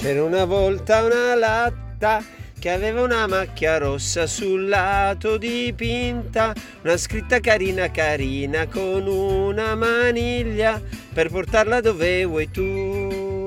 C'era una volta una latta che aveva una macchia rossa sul lato dipinta, una scritta carina carina con una maniglia per portarla dove vuoi tu.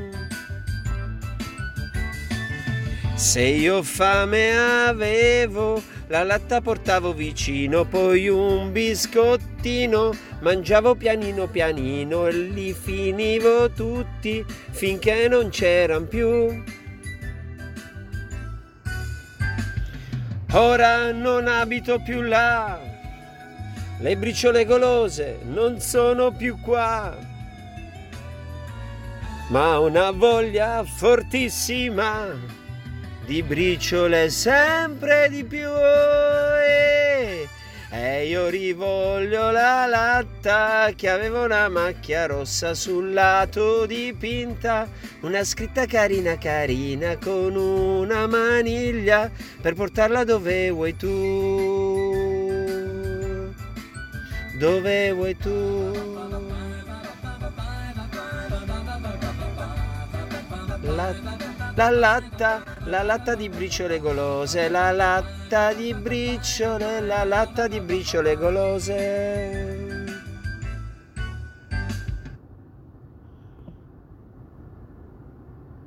Se io fame avevo, la latta portavo vicino, poi un biscottino mangiavo pianino pianino e li finivo tutti finché non c'eran più. Ora non abito più là, le briciole golose non sono più qua, ma ho una voglia fortissima di briciole sempre di più. E io rivoglio la latta che aveva una macchia rossa sul lato dipinta, una scritta carina carina con una maniglia per portarla dove vuoi tu. Dove vuoi tu. La latta di briciole golose, la latta di briciole golose.